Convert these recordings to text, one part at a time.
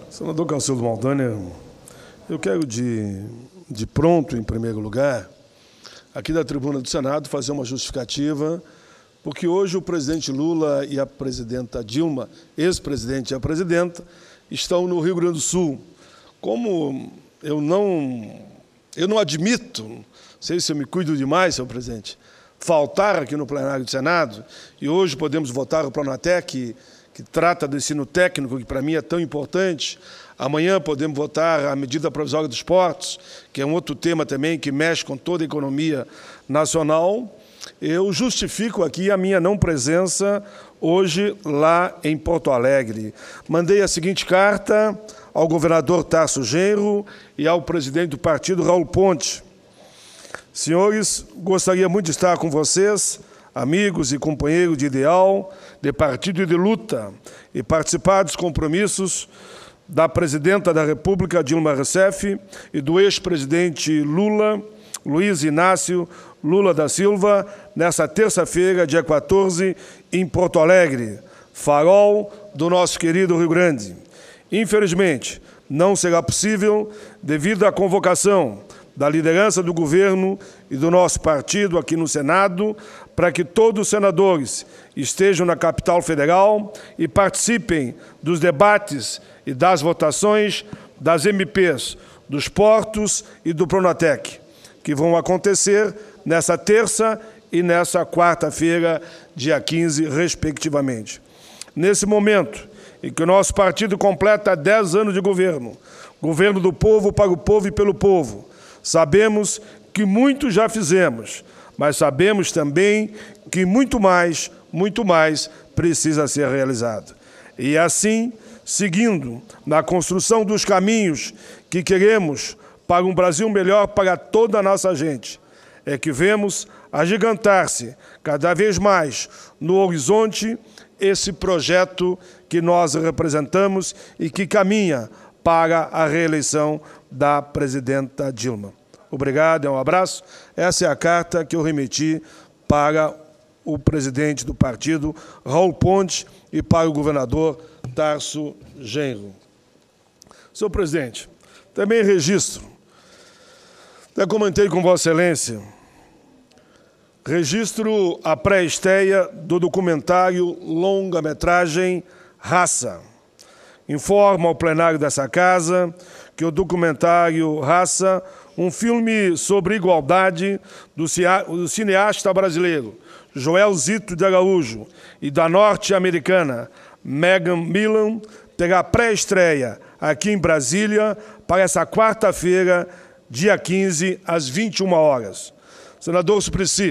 Senador Cacildo Maltânia, eu quero de pronto, em primeiro lugar, aqui da tribuna do Senado, fazer uma justificativa, porque hoje o presidente Lula e a presidenta Dilma, ex-presidente e a presidenta, estão no Rio Grande do Sul. Como eu não admito, não sei se eu me cuido demais, senhor presidente, faltar aqui no plenário do Senado, e hoje podemos votar o Pronatec, que trata do ensino técnico, que para mim é tão importante. Amanhã podemos votar a medida provisória dos portos, que é um outro tema também que mexe com toda a economia nacional. Eu justifico aqui a minha não presença hoje lá em Porto Alegre. Mandei a seguinte carta ao governador Tarso Genro e ao presidente do partido, Raul Ponte. Senhores, gostaria muito de estar com vocês, amigos e companheiros de ideal, de partido e de luta, e participar dos compromissos da presidenta da República, Dilma Rousseff, e do ex-presidente Lula, Luiz Inácio Lula da Silva, nessa terça-feira, dia 14, em Porto Alegre, farol do nosso querido Rio Grande. Infelizmente, não será possível, devido à convocação da liderança do governo e do nosso partido aqui no Senado, para que todos os senadores estejam na capital federal e participem dos debates e das votações das MPs, dos portos e do Pronatec, que vão acontecer nessa terça e nessa quarta-feira, dia 15, respectivamente. Nesse momento em que o nosso partido completa 10 anos de governo, governo do povo, para o povo e pelo povo, sabemos que muito já fizemos, mas sabemos também que muito mais precisa ser realizado. E assim, seguindo na construção dos caminhos que queremos para um Brasil melhor para toda a nossa gente, é que vemos agigantar-se cada vez mais no horizonte esse projeto que nós representamos e que caminha para a reeleição da presidenta Dilma. Obrigado, um abraço. Essa é a carta que eu remeti para o presidente do partido, Raul Ponte, e para o governador Tarso Genro. Senhor presidente, também registro, até comentei com Vossa Excelência, registro a pré-estreia do documentário longa-metragem Raça. Informo ao plenário dessa casa que o documentário Raça, um filme sobre igualdade do cineasta brasileiro Joel Zito de Araújo e da norte-americana Megan Millan, terá pré-estreia aqui em Brasília para essa quarta-feira, dia 15, às 21 horas. Senador Suplicy,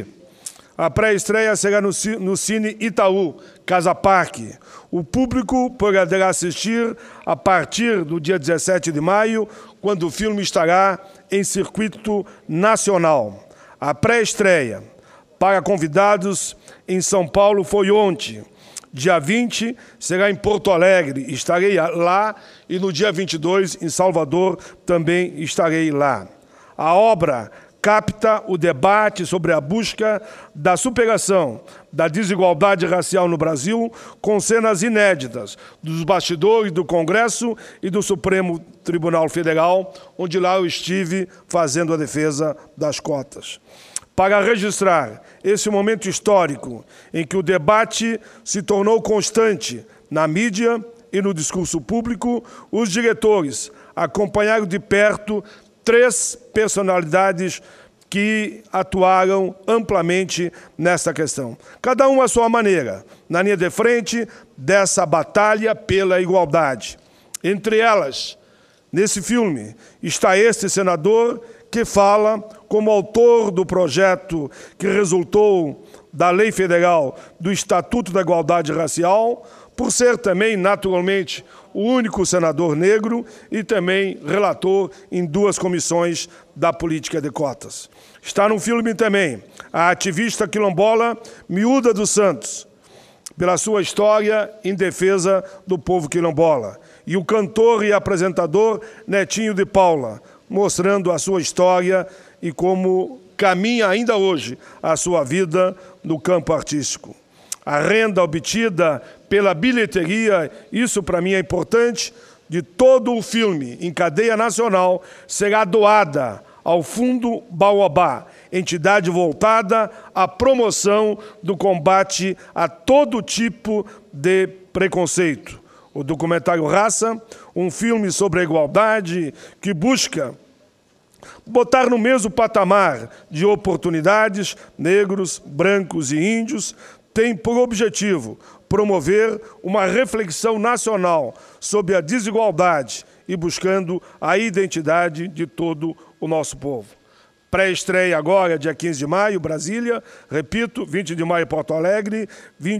a pré-estreia será no Cine Itaú, Casa Parque. O público poderá assistir a partir do dia 17 de maio, quando o filme estará em circuito nacional. A pré-estreia para convidados em São Paulo foi ontem. Dia 20 será em Porto Alegre, estarei lá, e no dia 22, em Salvador, também estarei lá. A obra capta o debate sobre a busca da superação da desigualdade racial no Brasil, com cenas inéditas dos bastidores do Congresso e do Supremo Tribunal Federal, onde lá eu estive fazendo a defesa das cotas. Para registrar esse momento histórico em que o debate se tornou constante na mídia e no discurso público, os diretores acompanharam de perto 3 personalidades que atuaram amplamente nessa questão. Cada um à sua maneira, na linha de frente dessa batalha pela igualdade. Entre elas, nesse filme, está este senador que fala como autor do projeto que resultou da Lei Federal do Estatuto da Igualdade Racial, por ser também, naturalmente, o único senador negro e também relator em 2 comissões da política de cotas. Está no filme também a ativista quilombola Miúda dos Santos, pela sua história em defesa do povo quilombola, e o cantor e apresentador Netinho de Paula, mostrando a sua história e como caminha ainda hoje a sua vida no campo artístico. A renda obtida pela bilheteria, isso para mim é importante, de todo o filme em cadeia nacional será doada ao Fundo Baobá, entidade voltada à promoção do combate a todo tipo de preconceito. O documentário Raça, um filme sobre a igualdade que busca botar no mesmo patamar de oportunidades negros, brancos e índios, tem por objetivo promover uma reflexão nacional sobre a desigualdade e buscando a identidade de todo o nosso povo. Pré-estreia agora, dia 15 de maio, Brasília. Repito, 20 de maio, Porto Alegre.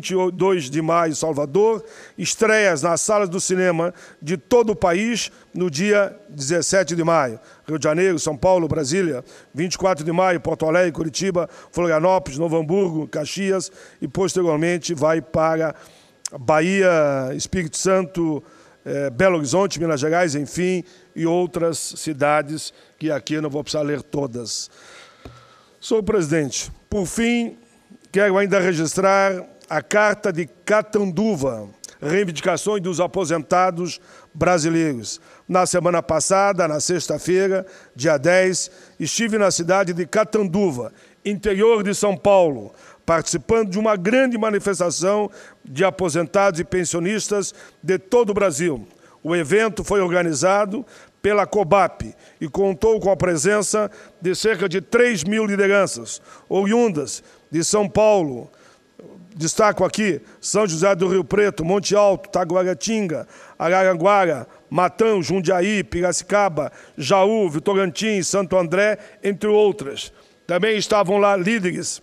22 de maio, Salvador. Estreias nas salas do cinema de todo o país no dia 17 de maio. Rio de Janeiro, São Paulo, Brasília. 24 de maio, Porto Alegre, Curitiba, Florianópolis, Novo Hamburgo, Caxias. E, posteriormente, vai para Bahia, Espírito Santo, Belo Horizonte, Minas Gerais, enfim, e outras cidades que aqui eu não vou precisar ler todas. Senhor presidente, por fim, quero ainda registrar a Carta de Catanduva, reivindicações dos aposentados brasileiros. Na semana passada, na sexta-feira, dia 10, estive na cidade de Catanduva, interior de São Paulo, participando de uma grande manifestação de aposentados e pensionistas de todo o Brasil. O evento foi organizado pela COBAP e contou com a presença de cerca de 3.000 lideranças oriundas de São Paulo. Destaco aqui São José do Rio Preto, Monte Alto, Taguaratinga, Araranguá, Matão, Jundiaí, Piracicaba, Jaú, Votorantim, Santo André, entre outras. Também estavam lá líderes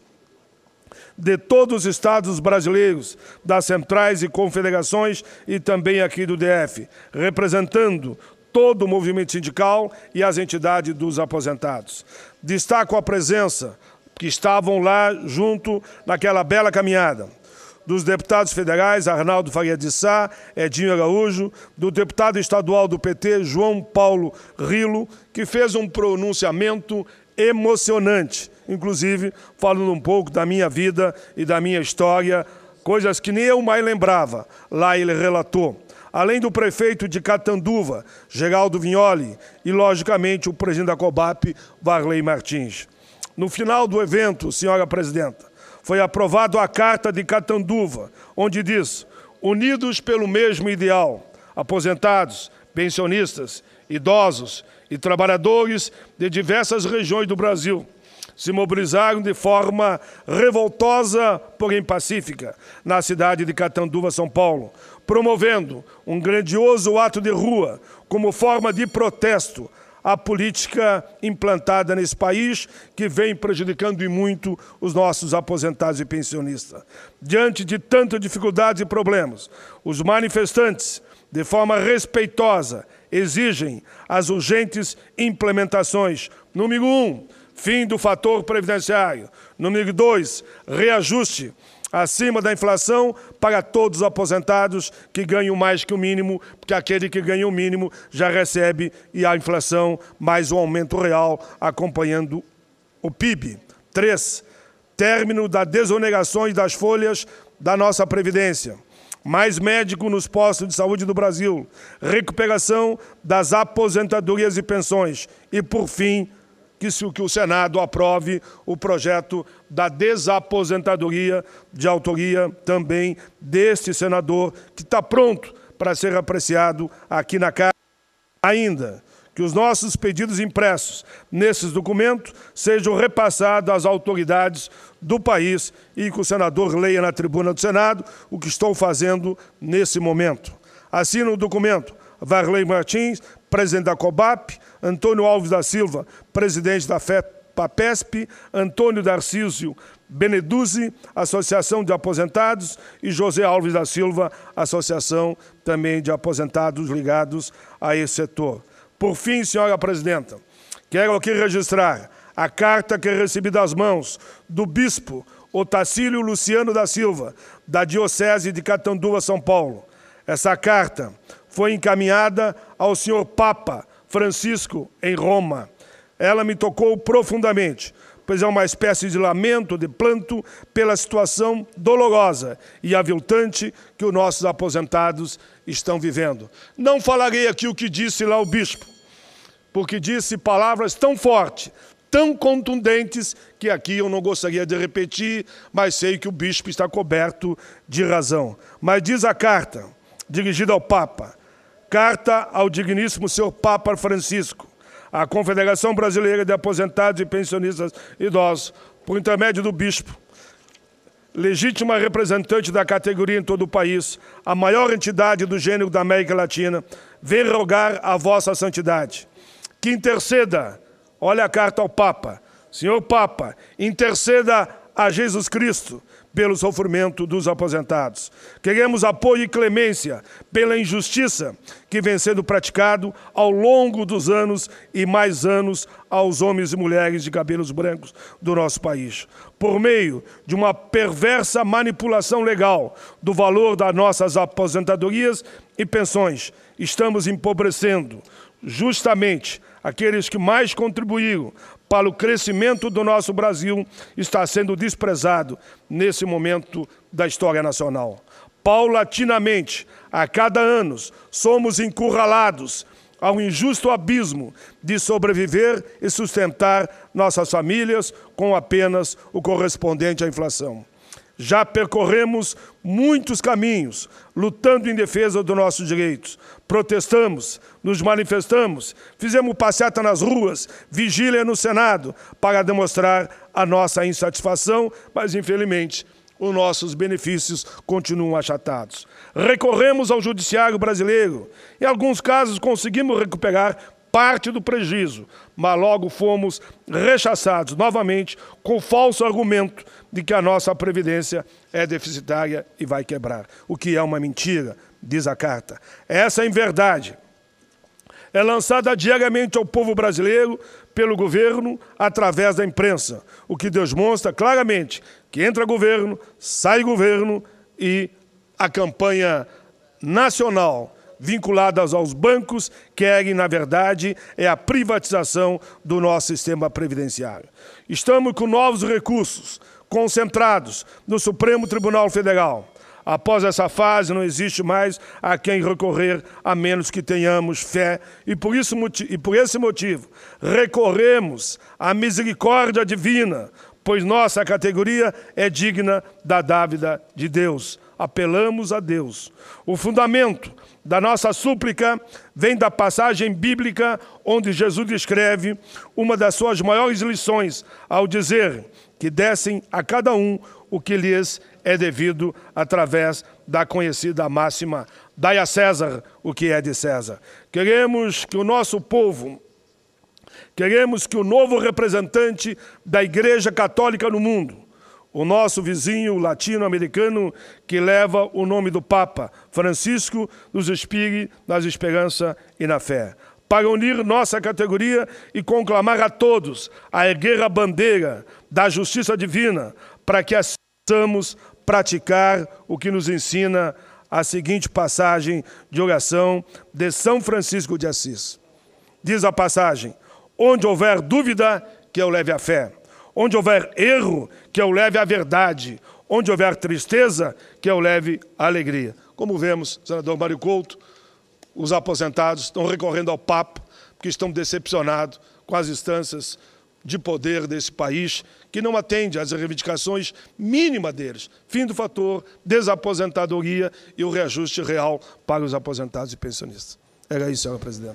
de todos os estados brasileiros, das centrais e confederações e também aqui do DF, representando todo o movimento sindical e as entidades dos aposentados. Destaco a presença que estavam lá junto naquela bela caminhada dos deputados federais Arnaldo Faria de Sá, Edinho Araújo, do deputado estadual do PT, João Paulo Rilo, que fez um pronunciamento emocionante, inclusive falando um pouco da minha vida e da minha história, coisas que nem eu mais lembrava. Lá ele relatou. Além do prefeito de Catanduva, Geraldo Vignoli, e, logicamente, o presidente da COBAP, Varley Martins. No final do evento, senhora presidenta, foi aprovada a Carta de Catanduva, onde diz: unidos pelo mesmo ideal, aposentados, pensionistas, idosos e trabalhadores de diversas regiões do Brasil se mobilizaram de forma revoltosa, porém pacífica, na cidade de Catanduva, São Paulo, promovendo um grandioso ato de rua como forma de protesto à política implantada nesse país, que vem prejudicando e muito os nossos aposentados e pensionistas. Diante de tantas dificuldades e problemas, os manifestantes, de forma respeitosa, exigem as urgentes implementações. Número 1, fim do fator previdenciário. Número 2, reajuste acima da inflação para todos os aposentados que ganham mais que o mínimo, porque aquele que ganha o mínimo já recebe e a inflação mais o aumento real acompanhando o PIB. 3, término das desonerações das folhas da nossa Previdência. Mais médico nos postos de saúde do Brasil. Recuperação das aposentadorias e pensões. E, por fim, que o Senado aprove o projeto da desaposentadoria de autoria também deste senador, que está pronto para ser apreciado aqui na Casa. Ainda que os nossos pedidos impressos nesses documentos sejam repassados às autoridades do país e que o senador leia na tribuna do Senado o que estou fazendo nesse momento. Assina o documento Varley Martins, presidente da COBAP, Antônio Alves da Silva, presidente da FEPAPESP, Antônio Darcísio Beneduzzi, Associação de Aposentados, e José Alves da Silva, Associação também de Aposentados ligados a esse setor. Por fim, senhora presidenta, quero aqui registrar a carta que recebi das mãos do bispo Otacílio Luciano da Silva, da Diocese de Catanduva, São Paulo. Essa carta foi encaminhada ao senhor Papa Francisco em Roma. Ela me tocou profundamente, pois é uma espécie de lamento, de pranto, pela situação dolorosa e aviltante que os nossos aposentados estão vivendo. Não falarei aqui o que disse lá o bispo, porque disse palavras tão fortes, tão contundentes, que aqui eu não gostaria de repetir, mas sei que o bispo está coberto de razão. Mas diz a carta, dirigida ao Papa, carta ao digníssimo Senhor Papa Francisco, à Confederação Brasileira de Aposentados e Pensionistas Idosos, por intermédio do bispo, legítima representante da categoria em todo o país, a maior entidade do gênero da América Latina, vem rogar a vossa santidade que interceda, olha a carta ao Papa, Senhor Papa, interceda a Jesus Cristo pelo sofrimento dos aposentados. Queremos apoio e clemência pela injustiça que vem sendo praticado ao longo dos anos e mais anos aos homens e mulheres de cabelos brancos do nosso país. Por meio de uma perversa manipulação legal do valor das nossas aposentadorias e pensões, estamos empobrecendo justamente aqueles que mais contribuíram para o crescimento do nosso Brasil, está sendo desprezado nesse momento da história nacional. Paulatinamente, a cada ano, somos encurralados ao injusto abismo de sobreviver e sustentar nossas famílias com apenas o correspondente à inflação. Já percorremos muitos caminhos, lutando em defesa dos nossos direitos. Protestamos, nos manifestamos, fizemos passeata nas ruas, vigília no Senado, para demonstrar a nossa insatisfação, mas, infelizmente, os nossos benefícios continuam achatados. Recorremos ao judiciário brasileiro. Em alguns casos, conseguimos recuperar parte do prejuízo, mas logo fomos rechaçados novamente com o falso argumento de que a nossa Previdência é deficitária e vai quebrar, o que é uma mentira, diz a carta. Essa, em verdade, é lançada diariamente ao povo brasileiro pelo governo através da imprensa, o que demonstra claramente que entra governo, sai governo e a campanha nacional vinculadas aos bancos, querem, na verdade, é a privatização do nosso sistema previdenciário. Estamos com novos recursos concentrados no Supremo Tribunal Federal. Após essa fase, não existe mais a quem recorrer, a menos que tenhamos fé. E por esse motivo, recorremos à misericórdia divina, pois nossa categoria é digna da dávida de Deus. Apelamos a Deus. O fundamento da nossa súplica vem da passagem bíblica onde Jesus escreve uma das suas maiores lições ao dizer que dessem a cada um o que lhes é devido através da conhecida máxima: dai a César o que é de César. Queremos que o nosso povo, queremos que o novo representante da Igreja Católica no mundo, o nosso vizinho latino-americano que leva o nome do Papa Francisco, nos inspire na esperança e na fé, para unir nossa categoria e conclamar a todos a erguer a bandeira da justiça divina, para que assim possamos praticar o que nos ensina a seguinte passagem de oração de São Francisco de Assis. Diz a passagem: onde houver dúvida, que eu leve a fé. Onde houver erro, que eu leve a verdade. Onde houver tristeza, que eu leve a alegria. Como vemos, senador Mário Couto, os aposentados estão recorrendo ao Papa, porque estão decepcionados com as instâncias de poder desse país, que não atende às reivindicações mínimas deles. Fim do fator, desaposentadoria e o reajuste real para os aposentados e pensionistas. Era isso, senhora presidente.